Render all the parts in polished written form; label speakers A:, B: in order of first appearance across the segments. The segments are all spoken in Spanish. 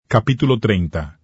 A: Capítulo 30.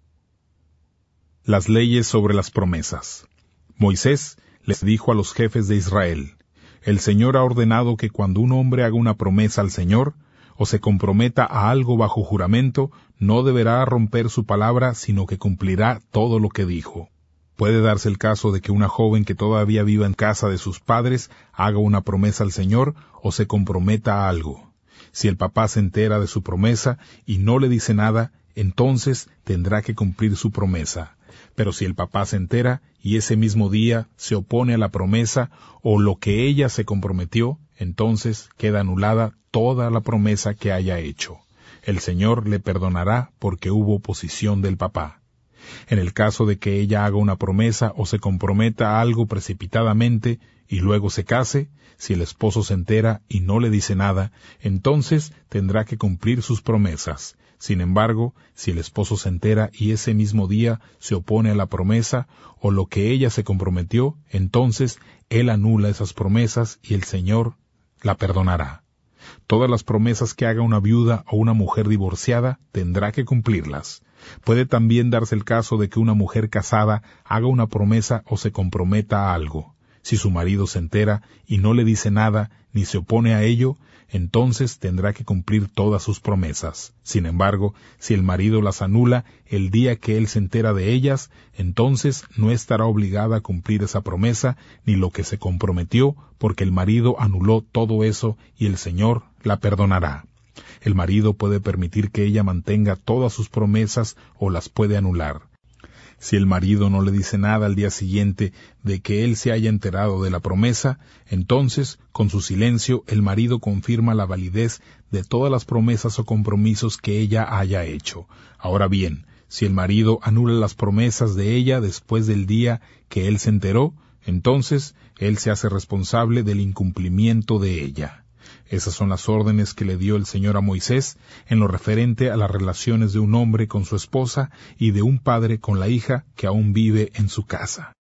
A: Las leyes sobre las promesas. Moisés les dijo a los jefes de Israel: El Señor ha ordenado que cuando un hombre haga una promesa al Señor, o se comprometa a algo bajo juramento, no deberá romper su palabra, sino que cumplirá todo lo que dijo. Puede darse el caso de que una joven que todavía viva en casa de sus padres haga una promesa al Señor o se comprometa a algo. Si el papá se entera de su promesa y no le dice nada, entonces tendrá que cumplir su promesa. Pero si el papá se entera y ese mismo día se opone a la promesa o lo que ella se comprometió, entonces queda anulada toda la promesa que haya hecho. El Señor le perdonará porque hubo oposición del papá. En el caso de que ella haga una promesa o se comprometa a algo precipitadamente y luego se case, si el esposo se entera y no le dice nada, entonces tendrá que cumplir sus promesas. Sin embargo, si el esposo se entera y ese mismo día se opone a la promesa o lo que ella se comprometió, entonces él anula esas promesas y el Señor la perdonará. Todas las promesas que haga una viuda o una mujer divorciada tendrá que cumplirlas. Puede también darse el caso de que una mujer casada haga una promesa o se comprometa a algo. Si su marido se entera y no le dice nada ni se opone a ello, entonces tendrá que cumplir todas sus promesas. Sin embargo, si el marido las anula el día que él se entera de ellas, entonces no estará obligada a cumplir esa promesa ni lo que se comprometió, porque el marido anuló todo eso y el Señor la perdonará. El marido puede permitir que ella mantenga todas sus promesas o las puede anular. Si el marido no le dice nada al día siguiente de que él se haya enterado de la promesa, entonces, con su silencio, el marido confirma la validez de todas las promesas o compromisos que ella haya hecho. Ahora bien, si el marido anula las promesas de ella después del día que él se enteró, entonces él se hace responsable del incumplimiento de ella. Esas son las órdenes que le dio el Señor a Moisés en lo referente a las relaciones de un hombre con su esposa y de un padre con la hija que aún vive en su casa.